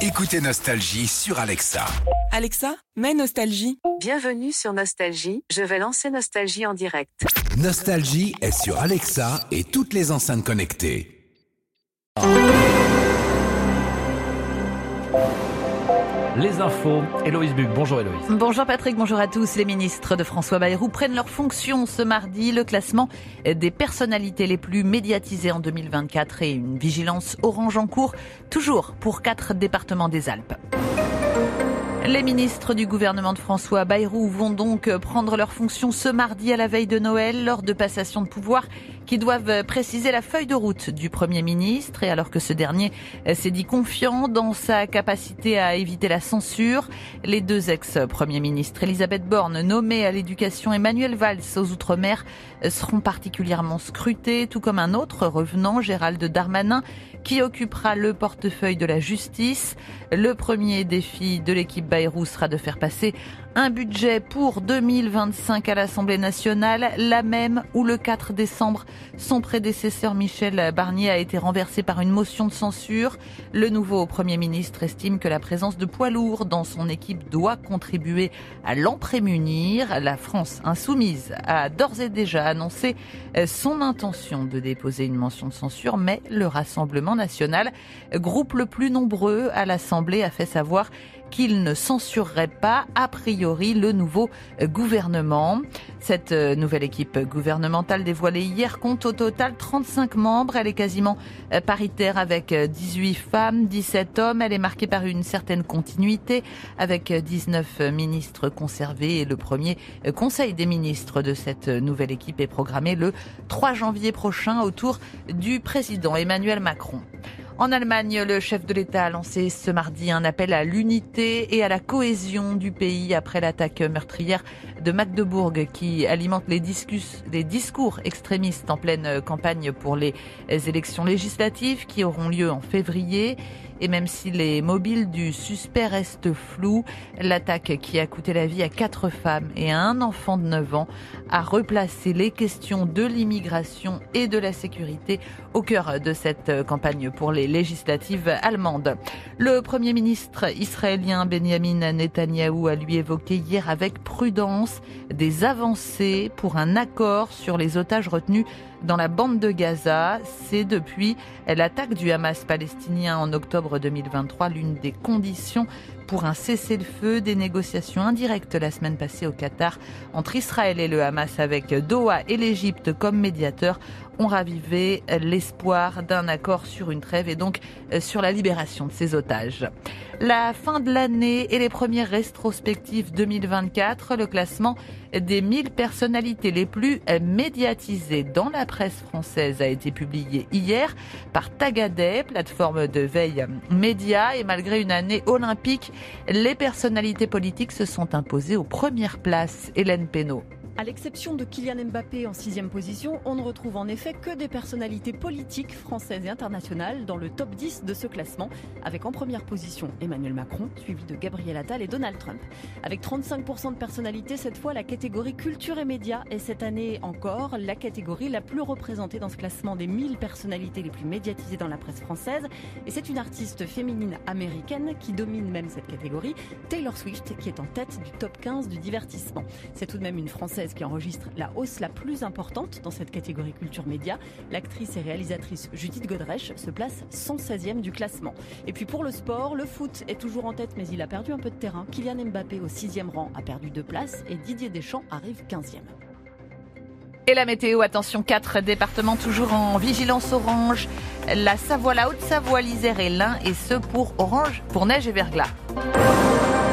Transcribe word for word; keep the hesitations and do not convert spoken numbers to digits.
Écoutez Nostalgie sur Alexa. Alexa, mets Nostalgie. Bienvenue sur Nostalgie, je vais lancer Nostalgie en direct. Nostalgie est sur Alexa et toutes les enceintes connectées. Les infos, Héloïse Buc. Bonjour Héloïse. Bonjour Patrick, bonjour à tous. Les ministres de François Bayrou prennent leurs fonctions ce mardi. Le classement des personnalités les plus médiatisées en deux mille vingt-quatre et une vigilance orange en cours, toujours pour quatre départements des Alpes. Les ministres du gouvernement de François Bayrou vont donc prendre leurs fonctions ce mardi à la veille de Noël lors de passation de pouvoir qui doivent préciser la feuille de route du Premier ministre. Et alors que ce dernier s'est dit confiant dans sa capacité à éviter la censure, les deux ex-premiers ministres, Elisabeth Borne, nommée à l'éducation, et Manuel Valls aux Outre-mer, seront particulièrement scrutés, tout comme un autre revenant, Gérald Darmanin, qui occupera le portefeuille de la justice. Le premier défi de l'équipe Bayrou sera de faire passer un budget pour deux mille vingt-cinq à l'Assemblée nationale, la même où le quatre décembre, son prédécesseur Michel Barnier a été renversé par une motion de censure. Le nouveau Premier ministre estime que la présence de poids lourds dans son équipe doit contribuer à l'en prémunir. La France insoumise a d'ores et déjà annoncé son intention de déposer une motion de censure, mais le Rassemblement national, groupe le plus nombreux à l'Assemblée, a fait savoir qu'il ne censurerait pas a priori le nouveau gouvernement. Cette nouvelle équipe gouvernementale dévoilée hier compte au total trente-cinq membres. Elle est quasiment paritaire avec dix-huit femmes, dix-sept hommes. Elle est marquée par une certaine continuité avec dix-neuf ministres conservés et le premier conseil des ministres de cette nouvelle équipe est programmé le trois janvier prochain autour du président Emmanuel Macron. En Allemagne, le chef de l'État a lancé ce mardi un appel à l'unité et à la cohésion du pays après l'attaque meurtrière de Magdebourg qui alimente les, discus, les discours extrémistes en pleine campagne pour les élections législatives qui auront lieu en février. Et même si les mobiles du suspect restent flous, l'attaque qui a coûté la vie à quatre femmes et à un enfant de neuf ans a replacé les questions de l'immigration et de la sécurité au cœur de cette campagne pour les législatives allemandes. Le Premier ministre israélien Benjamin Netanyahou a lui évoqué hier avec prudence des avancées pour un accord sur les otages retenus dans la bande de Gaza. C'est depuis l'attaque du Hamas palestinien en octobre deux mille vingt-trois l'une des conditions pour un cessez-le-feu. Des négociations indirectes la semaine passée au Qatar entre Israël et le Hamas avec Doha et l'Égypte comme médiateurs ont ravivé l'espoir d'un accord sur une trêve et donc sur la libération de ces otages. La fin de l'année et les premières rétrospectives deux mille vingt-quatre, le classement des mille personnalités les plus médiatisées dans la presse française a été publié hier par Tagadet, plateforme de veille média, et malgré une année olympique, les personnalités politiques se sont imposées aux premières places. Hélène Pénaud. À l'exception de Kylian Mbappé en sixième position, on ne retrouve en effet que des personnalités politiques françaises et internationales dans le top dix de ce classement, avec en première position Emmanuel Macron, suivi de Gabriel Attal et Donald Trump. Avec trente-cinq pour cent de personnalités, cette fois la catégorie culture et médias est cette année encore la catégorie la plus représentée dans ce classement des mille personnalités les plus médiatisées dans la presse française. Et c'est une artiste féminine américaine qui domine même cette catégorie, Taylor Swift, qui est en tête du top quinze du divertissement. C'est tout de même une Française qui enregistre la hausse la plus importante dans cette catégorie culture média. L'actrice et réalisatrice Judith Godrèche se place cent seizième du classement. Et puis pour le sport, le foot est toujours en tête mais il a perdu un peu de terrain. Kylian Mbappé au sixième rang a perdu deux places et Didier Deschamps arrive quinzième. Et la météo, attention, quatre départements toujours en vigilance orange. La Savoie, la Haute-Savoie, l'Isère et l'Ain, et ce pour orange, pour neige et verglas.